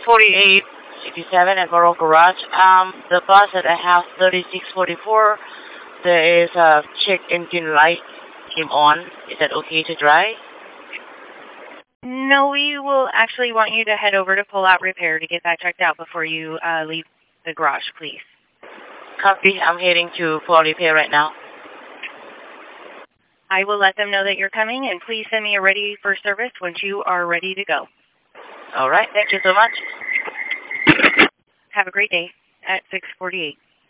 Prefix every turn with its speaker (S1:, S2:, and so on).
S1: 4887 at Borough Garage. The bus at I have 3644. There is a check engine light came on. Is that okay to drive?
S2: No, we will actually want you to head over to Pull Out Repair to get that checked out before you leave the garage, please.
S1: Copy. I'm heading to Pull Out Repair right now.
S2: I will let them know that you're coming, and please send me a ready for service once you are ready to go.
S1: All right. Thank you so much.
S2: Have a great day at 648.